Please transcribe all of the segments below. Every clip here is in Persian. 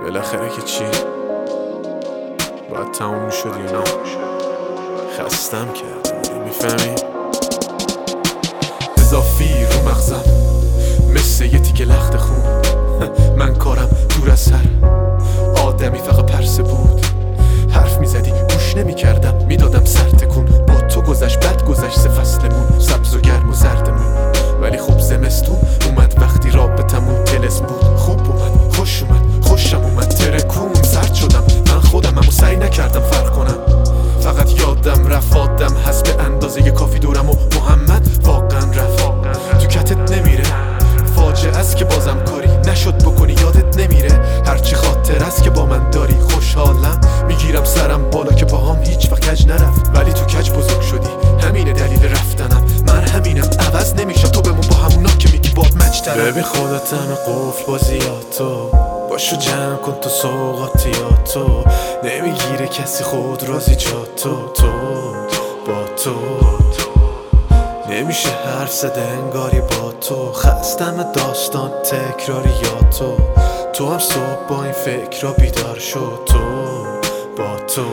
بالاخره که چی باید تموم میشد یا نه؟ خستم کرد میفهمی؟ اضافی رو مغزم مثل یه تیکه لخت خون من کارم دور از هر آدمی فقط پرسه بود حرف میزدی گوش نمیکردم میدادم سر تکون با تو گذشت بد گذشت سه فصلمون سبز و گرم و زردمون ولی خب زمستون اومد وقتی رابطمون تلس بود خوب اومد خوش اومد خوشم اومد ترکون سرد شدم من خودم امو سعی نکردم فرق کنم فقط یادم رفت آدم هست به اندازه کافی دورم و محمد واقعا رفت تو کتت نمیره فاجعه است که بازم کاری نشد بکنی یادت نمیره هرچی خاطر است که با من داری خوشحالم میگیرم سرم بالا که باهام هیچ وقت کج نرفت ولی تو کج بزرگ شدی همینه دلیل رفتنم من همینم عوض نمیشم تو بمون با همونا که میگی باد مجترم ببین خودت همه قفل بازیاتو باشو جمع کن تو سوقاتیاتو نمیگیره کسی خود رازی جا تو با تو نمیشه حرف زده انگاری با تو خستم داستان تکراریاتو تو هم صبح با این فکر را بیدار شد تو با تو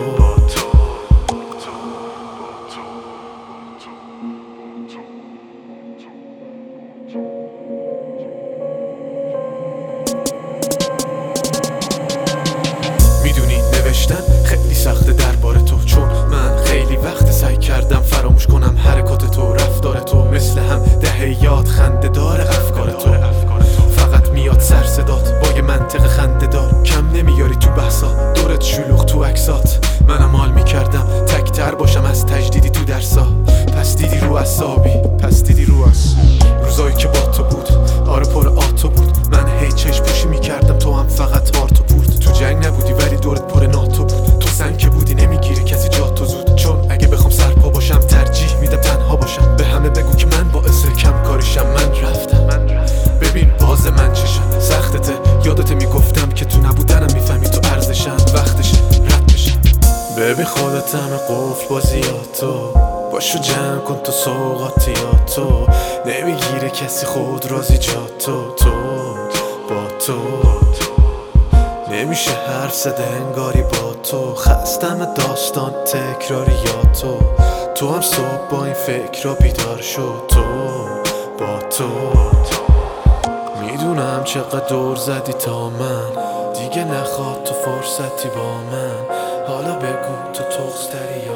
میدونی نوشتن خیلی سخته درباره تو چون من خیلی وقت سعی کردم فراموش کنم حرکات تو رفتار تو مثل هم دهه یاد خنده داره افکار تو فقط میاد سر صدات با یه منطق خنده دار کم نمیاری تو بحثا دورت شلوغ تو عکسات منم حال میکردم تکتر باشم از تجدیدی تو درسا پس دیدی رو اعصابی روزایی که با تو بود آره پر آتو بود من هی چشم پوشی میکردم تو هم فقط هارتو پورت تو جنگ نبودی ولی دورت پر ناتو بود تو زن که بودی نمیگیره کسی جاتو زود چون اگه بخوام سرپا باشم ترجیح میدم تنها باشم به همه بگو که من باعث کم کاریشم من رفتم ببین باز من چشم سختته یادت میگفتم که تو نبودنم میفهمی تو ارزشم وقتش رد بشم ببین خودت همه قفل بازیاتو باشو جمع کن تو سوقاتیاتو نمیگیره کسی خود رازی جا تو با تو نمیشه حرف زده انگاری با تو خستم داستان تکراریاتو تو هم صبح با این فکر را بیدار شد تو با تو میدونم چقدر دور زدی تا من دیگه نخواد تو فرصتی با من حالا بگو تو تغز داری